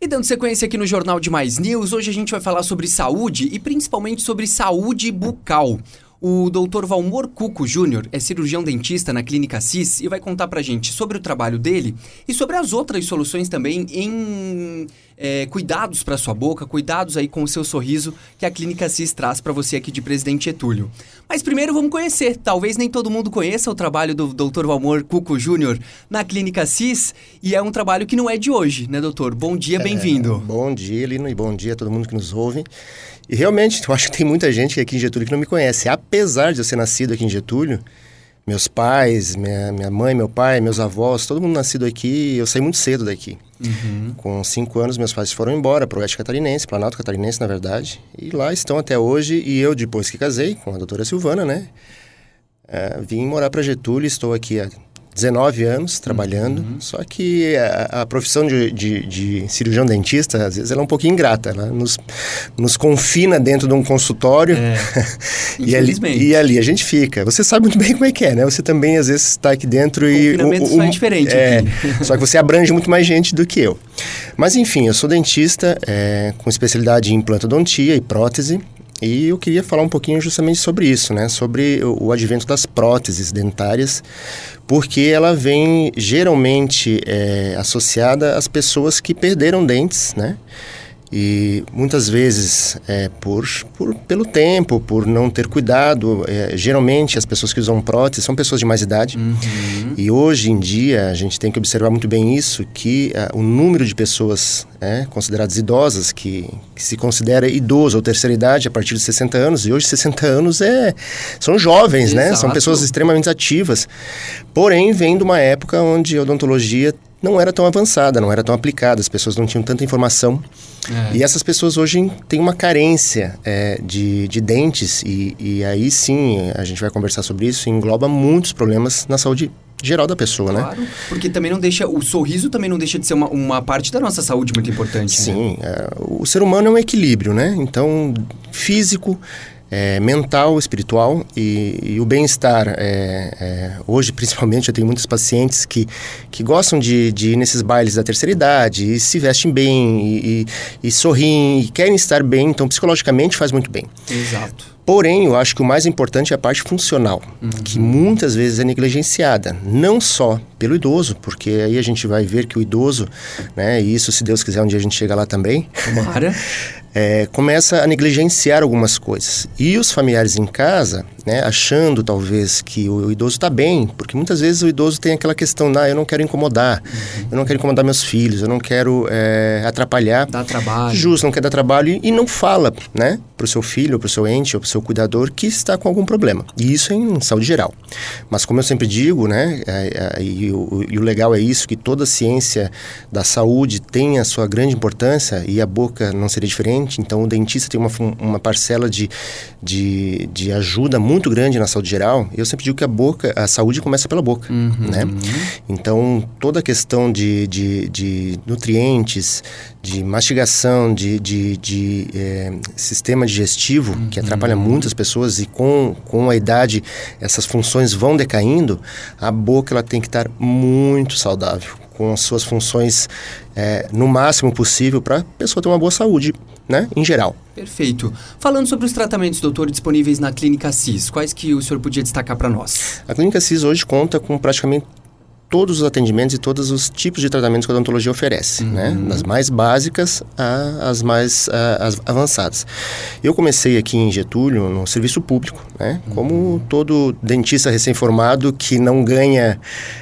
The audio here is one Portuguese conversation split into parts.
E dando sequência aqui no Jornal de Mais News, hoje a gente vai falar sobre saúde e principalmente sobre saúde bucal. O Dr. Valmor Cuco Júnior é cirurgião dentista na Clínica Sis e vai contar pra gente sobre o trabalho dele e sobre as outras soluções também em cuidados pra sua boca, cuidados aí com o seu sorriso que a Clínica Sis traz pra você aqui de Presidente Getúlio. Mas primeiro vamos conhecer, talvez nem todo mundo conheça o trabalho do Dr. Valmor Cuco Júnior na Clínica Sis e é um trabalho que não é de hoje, né, doutor? Bom dia, bem-vindo. Bom dia, Lino, e bom dia a todo mundo que nos ouve. E realmente, eu acho que tem muita gente aqui em Getúlio que não me conhece. Apesar de eu ser nascido aqui em Getúlio, meus pais, minha mãe, meu pai, meus avós, todo mundo nascido aqui, eu saí muito cedo daqui. Uhum. Com 5 anos, meus pais foram embora para o Oeste Catarinense, Planalto Catarinense, na verdade. E lá estão até hoje. E eu, depois que casei com a doutora Silvana, né? Vim morar para Getúlio, estou aqui há 19 anos trabalhando, só que a profissão de cirurgião dentista, às vezes, ela é um pouquinho ingrata. Ela nos confina dentro de um consultório e ali a gente fica. Você sabe muito bem como é que é, né? Você também, às vezes, está aqui dentro e... O confinamento é diferente aqui. Só que você abrange muito mais gente do que eu. Mas, enfim, eu sou dentista com especialidade em implantodontia e prótese. E eu queria falar um pouquinho justamente sobre isso, né? Sobre o advento das próteses dentárias, porque ela vem geralmente associada às pessoas que perderam dentes, né? E muitas vezes pelo tempo, por não ter cuidado, geralmente as pessoas que usam prótese são pessoas de mais idade. E hoje em dia a gente tem que observar muito bem isso, que o número de pessoas consideradas idosas, que se considera idoso ou terceira idade a partir de 60 anos, e hoje 60 anos são jovens, né? São pessoas extremamente ativas, porém vem de uma época onde a odontologia não era tão avançada, não era tão aplicada, as pessoas não tinham tanta informação. E essas pessoas hoje têm uma carência de dentes e aí sim, a gente vai conversar sobre isso, engloba muitos problemas na saúde geral da pessoa, né? Claro, porque também não deixa, o sorriso também não deixa de ser uma parte da nossa saúde muito importante. Sim, né? O ser humano é um equilíbrio, né? Então, físico, mental, espiritual e o bem-estar. Hoje, principalmente, eu tenho muitos pacientes que gostam de ir nesses bailes da terceira idade e se vestem bem e sorriem e querem estar bem, então psicologicamente faz muito bem. Exato. Porém, eu acho que o mais importante é a parte funcional, que muitas vezes é negligenciada, não só pelo idoso, porque aí a gente vai ver que o idoso, né, e isso, se Deus quiser, um dia a gente chega lá também, começa a negligenciar algumas coisas. E os familiares em casa, né, achando talvez que o idoso está bem, porque muitas vezes o idoso tem aquela questão, eu não quero incomodar, eu não quero incomodar meus filhos, eu não quero atrapalhar. Dar trabalho. Justo, não quer dar trabalho e não fala, né, para o seu filho, para o seu ente, ou para o seu cuidador que está com algum problema. E isso é em saúde geral. Mas como eu sempre digo, né, e o legal é isso, que toda a ciência da saúde tem a sua grande importância e a boca não seria diferente. Então o dentista tem uma parcela de ajuda muito grande na saúde geral. Eu sempre digo que a saúde começa pela boca, né? Então toda a questão de nutrientes, de mastigação, de sistema digestivo, que atrapalha muitas pessoas, e com a idade essas funções vão decaindo, a boca ela tem que estar muito saudável, com as suas funções no máximo possível para a pessoa ter uma boa saúde, né, em geral. Perfeito. Falando sobre os tratamentos, doutor, disponíveis na Clínica Sis, quais que o senhor podia destacar para nós? A Clínica Sis hoje conta com praticamente todos os atendimentos e todos os tipos de tratamentos que a odontologia oferece, né? Das mais básicas às mais avançadas. Eu comecei aqui em Getúlio no serviço público, né? Como todo dentista recém-formado que não ganha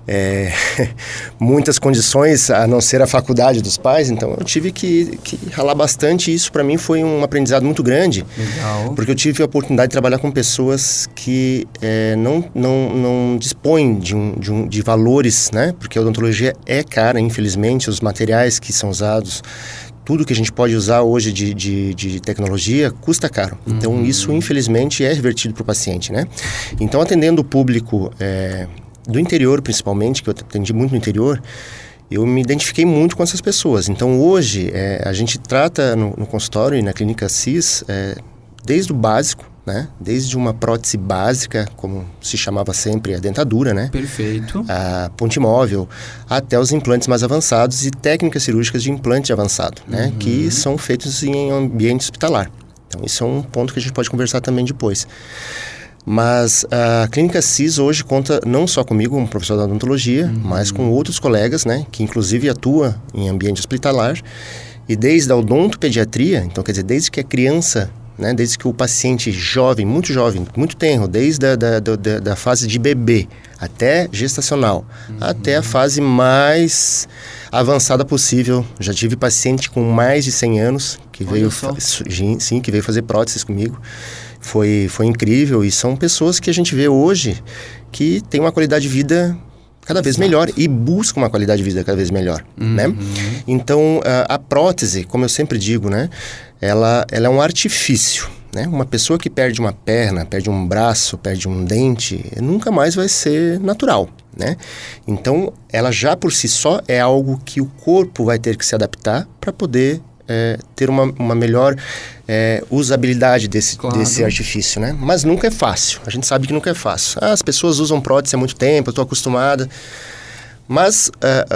muitas condições a não ser a faculdade dos pais, então eu tive que ralar bastante, e isso para mim foi um aprendizado muito grande. Legal. Porque eu tive a oportunidade de trabalhar com pessoas que não dispõem de valores, né? Porque a odontologia é cara, infelizmente, os materiais que são usados, tudo que a gente pode usar hoje de tecnologia custa caro. Então isso, infelizmente, é revertido para o paciente, né? Então, atendendo o público do interior, principalmente, que eu atendi muito no interior, eu me identifiquei muito com essas pessoas. Então, hoje, a gente trata no consultório e na Clínica Sis, desde o básico, né? Desde uma prótese básica, como se chamava sempre a dentadura, né? Perfeito. A ponte móvel, até os implantes mais avançados e técnicas cirúrgicas de implante avançado, né? Que são feitos em ambiente hospitalar. Então, isso é um ponto que a gente pode conversar também depois. Mas a Clínica CIS hoje conta não só comigo, como professor da odontologia, mas com outros colegas, né? Que inclusive atua em ambiente hospitalar. E desde a odontopediatria, então quer dizer, desde que a criança, né? Desde que o paciente jovem, muito tenro, desde da fase de bebê até gestacional, até a fase mais avançada possível. Já tive paciente com mais de 100 anos que veio fazer próteses comigo. Foi incrível, e são pessoas que a gente vê hoje que tem uma qualidade de vida cada vez melhor e buscam uma qualidade de vida cada vez melhor, né? Então, a prótese, como eu sempre digo, né? Ela é um artifício, né? Uma pessoa que perde uma perna, perde um braço, perde um dente, nunca mais vai ser natural, né? Então, ela já por si só é algo que o corpo vai ter que se adaptar para poder ter uma melhor usabilidade desse artifício, né? Mas nunca é fácil. A gente sabe que nunca é fácil. As pessoas usam prótese há muito tempo, eu estou acostumada. Mas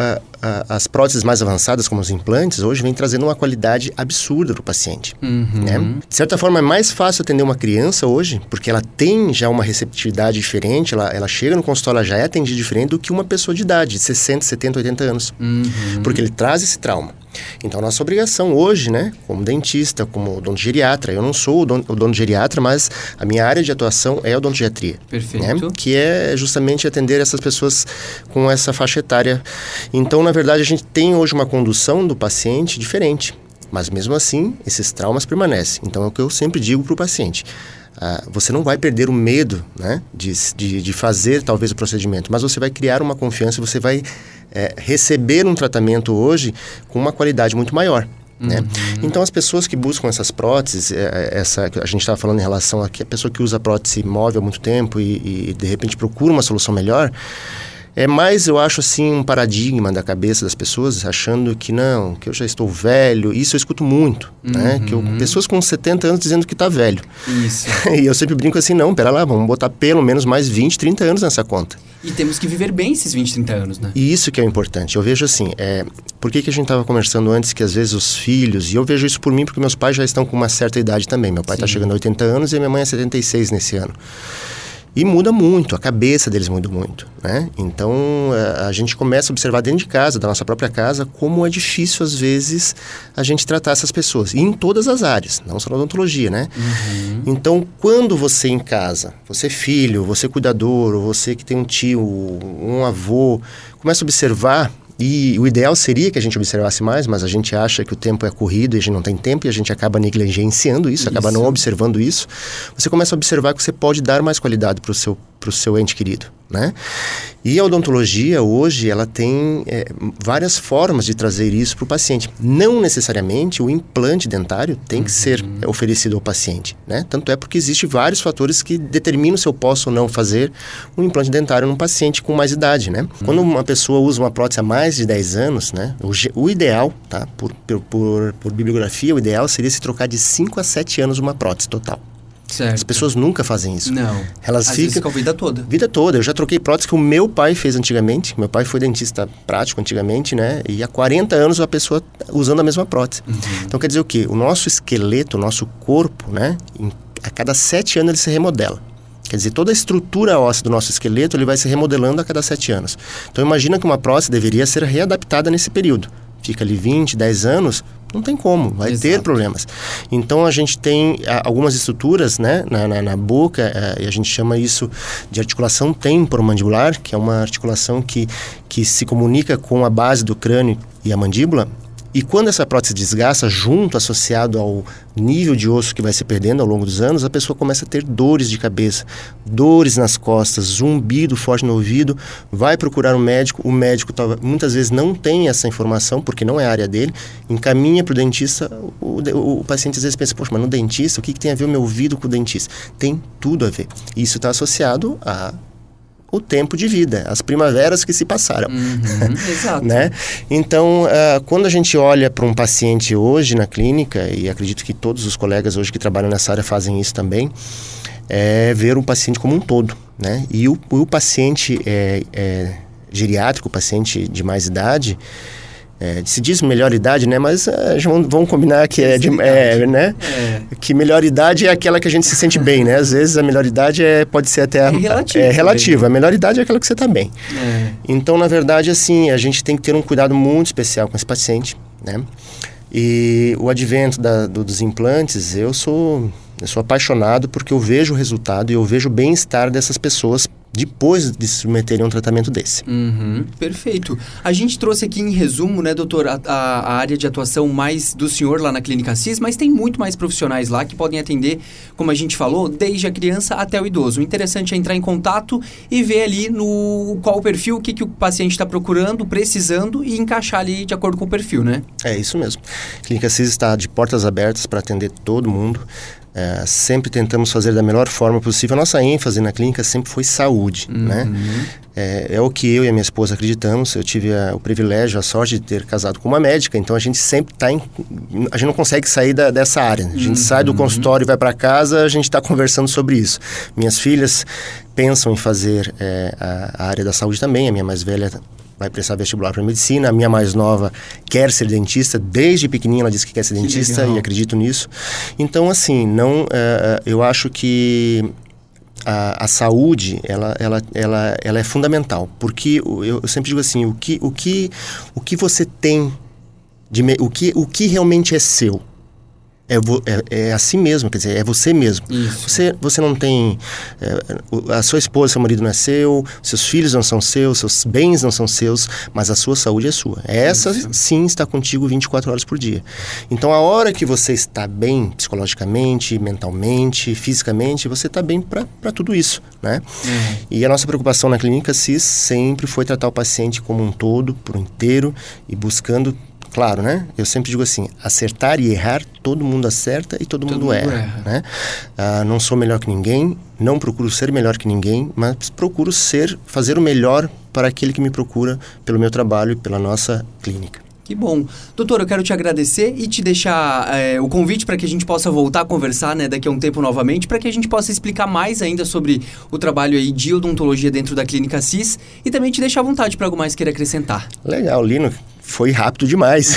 as próteses mais avançadas, como os implantes, hoje vêm trazendo uma qualidade absurda para o paciente. Né? De certa forma, é mais fácil atender uma criança hoje, porque ela tem já uma receptividade diferente, ela chega no consultório, ela já é atendida diferente do que uma pessoa de idade, de 60, 70, 80 anos. Porque ele traz esse trauma. Então, a nossa obrigação hoje, né, como dentista, como odontogeriatra, eu não sou odontogeriatra, mas a minha área de atuação é odontogeriatria. Perfeito. Né, que é justamente atender essas pessoas com essa faixa etária. Então, na verdade, a gente tem hoje uma condução do paciente diferente, mas mesmo assim, esses traumas permanecem. Então, é o que eu sempre digo para o paciente. Você não vai perder o medo, né, de fazer talvez o procedimento, mas você vai criar uma confiança, você vai receber um tratamento hoje com uma qualidade muito maior. Né? Então, as pessoas que buscam essas próteses, a gente estava falando em relação a pessoa que usa prótese móvel há muito tempo e de repente procura uma solução melhor, é mais, eu acho assim, um paradigma da cabeça das pessoas, achando que não, que eu já estou velho. Isso eu escuto muito, né? Pessoas com 70 anos dizendo que está velho. Isso. E eu sempre brinco assim, não, pera lá, vamos botar pelo menos mais 20, 30 anos nessa conta. E temos que viver bem esses 20, 30 anos, né? E isso que é o importante. Eu vejo assim, por que a gente estava conversando antes que às vezes os filhos, e eu vejo isso por mim porque meus pais já estão com uma certa idade também. Meu pai está chegando a 80 anos e a minha mãe é 76 nesse ano. E muda muito, a cabeça deles muda muito, né? Então, a gente começa a observar dentro de casa, da nossa própria casa, como é difícil, às vezes, a gente tratar essas pessoas. E em todas as áreas, não só na odontologia, né? Então, quando você em casa, você filho, você cuidador, ou você que tem um tio, um avô, começa a observar. E o ideal seria que a gente observasse mais, mas a gente acha que o tempo é corrido e a gente não tem tempo e a gente acaba negligenciando isso, acaba não observando isso. Você começa a observar que você pode dar mais qualidade para o seu ente querido, né? E a odontologia hoje, ela tem várias formas de trazer isso para o paciente. Não necessariamente o implante dentário tem que ser oferecido ao paciente, né? Tanto é porque existem vários fatores que determinam se eu posso ou não fazer um implante dentário num paciente com mais idade, né? Quando uma pessoa usa uma prótese há mais de 10 anos, né? O ideal, tá? Por bibliografia, o ideal seria se trocar de 5 a 7 anos uma prótese total. Certo. As pessoas nunca fazem isso. Não. Elas vezes ficam a vida toda. Vida toda. Eu já troquei prótese que o meu pai fez antigamente. Meu pai foi dentista prático antigamente, né? E há 40 anos a pessoa usando a mesma prótese. Então quer dizer o quê? O nosso esqueleto, o nosso corpo, né? A cada 7 anos ele se remodela. Quer dizer, toda a estrutura óssea do nosso esqueleto ele vai se remodelando a cada 7 anos. Então imagina que uma prótese deveria ser readaptada nesse período. Fica ali 20, 10 anos, não tem como, vai ter problemas. Então, a gente tem algumas estruturas, né, na boca, e a gente chama isso de articulação temporomandibular, que é uma articulação que se comunica com a base do crânio e a mandíbula. E quando essa prótese desgasta, junto, associado ao nível de osso que vai se perdendo ao longo dos anos, a pessoa começa a ter dores de cabeça, dores nas costas, zumbido forte no ouvido, vai procurar um médico, o médico muitas vezes não tem essa informação, porque não é a área dele, encaminha para o dentista, o paciente às vezes pensa, poxa, mas no dentista, o que tem a ver o meu ouvido com o dentista? Tem tudo a ver. Isso está associado o tempo de vida, as primaveras que se passaram. Exato. Né? Então, quando a gente olha para um paciente hoje na clínica, e acredito que todos os colegas hoje que trabalham nessa área fazem isso também, é ver o paciente como um todo, né? E o paciente geriátrico, o paciente de mais idade, se diz melhor idade, né? Mas vamos combinar que né? Que melhor idade é aquela que a gente se sente bem, né? Às vezes a melhor idade pode ser até relativo. A melhor idade é aquela que você está bem. Então, na verdade, assim, a gente tem que ter um cuidado muito especial com esse paciente, né? E o advento dos implantes, eu sou apaixonado porque eu vejo o resultado e eu vejo o bem-estar dessas pessoas depois de se submeterem a um tratamento desse. Perfeito. A gente trouxe aqui em resumo, né, doutor, a área de atuação mais do senhor lá na Clínica Cis, mas tem muito mais profissionais lá que podem atender, como a gente falou, desde a criança até o idoso. O interessante é entrar em contato e ver ali qual o perfil, o que o paciente está procurando, precisando e encaixar ali de acordo com o perfil, né? É isso mesmo. A Clínica Cis está de portas abertas para atender todo mundo. Sempre tentamos fazer da melhor forma possível. A nossa ênfase na clínica sempre foi saúde, né? É o que eu e a minha esposa acreditamos. Eu tive o privilégio, a sorte de ter casado com uma médica, então a gente sempre está a gente não consegue sair dessa área. A gente sai do consultório e vai para casa, a gente está conversando sobre isso. Minhas filhas pensam em fazer a área da saúde também. A minha mais velha vai prestar vestibular para medicina. A minha mais nova quer ser dentista. Desde pequenininha ela disse que quer ser dentista e acredito nisso. Então, assim, eu acho que a saúde, ela é fundamental. Porque eu sempre digo assim, o que você tem, o que realmente é seu, é assim mesmo, quer dizer, é você mesmo. Você não tem... a sua esposa, seu marido não é seu, seus filhos não são seus, seus bens não são seus, mas a sua saúde é sua. Essa, sim, está contigo 24 horas por dia. Então, a hora que você está bem psicologicamente, mentalmente, fisicamente, você está bem para tudo isso, né? E a nossa preocupação na Clínica Cis sempre foi tratar o paciente como um todo, por inteiro, e buscando... Claro, né? Eu sempre digo assim, acertar e errar, todo mundo acerta e todo mundo erra, né? Não sou melhor que ninguém, não procuro ser melhor que ninguém, mas procuro fazer o melhor para aquele que me procura pelo meu trabalho e pela nossa clínica. Que bom. Doutor, eu quero te agradecer e te deixar o convite para que a gente possa voltar a conversar, né, daqui a um tempo novamente, para que a gente possa explicar mais ainda sobre o trabalho aí de odontologia dentro da Clínica Cis e também te deixar à vontade para algo mais queira acrescentar. Legal, Lino. Foi rápido demais.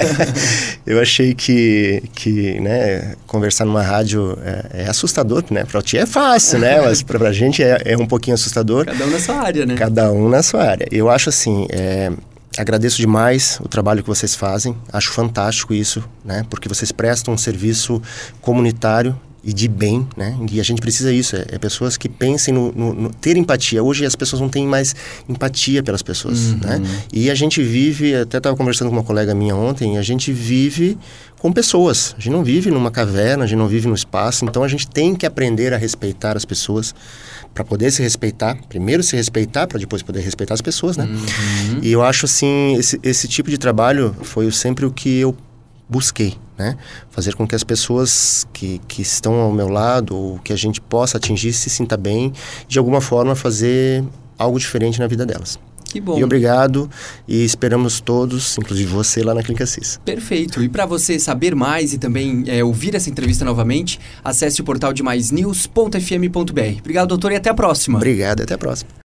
Eu achei que né, conversar numa rádio é assustador, né? Para ti é fácil, né? Mas para a gente é um pouquinho assustador. Cada um na sua área, né? Cada um na sua área. Eu acho assim... Agradeço demais o trabalho que vocês fazem, acho fantástico isso, né? Porque vocês prestam um serviço comunitário e de bem, né? E a gente precisa isso, pessoas que pensem no ter empatia. Hoje as pessoas não têm mais empatia pelas pessoas, né? E a gente vive, até estava conversando com uma colega minha ontem, a gente vive com pessoas, a gente não vive numa caverna, a gente não vive no espaço, então a gente tem que aprender a respeitar as pessoas para poder se respeitar, primeiro se respeitar para depois poder respeitar as pessoas, né? E eu acho assim, esse tipo de trabalho foi sempre o que eu busquei, né? Fazer com que as pessoas que estão ao meu lado, ou que a gente possa atingir, se sinta bem, de alguma forma fazer algo diferente na vida delas. Que bom. E obrigado, e esperamos todos, inclusive você, lá na Clínica Cis. Perfeito. E para você saber mais e também ouvir essa entrevista novamente, acesse o portal de maisnews.fm.br. Obrigado, doutor, e até a próxima. Obrigado, até a próxima.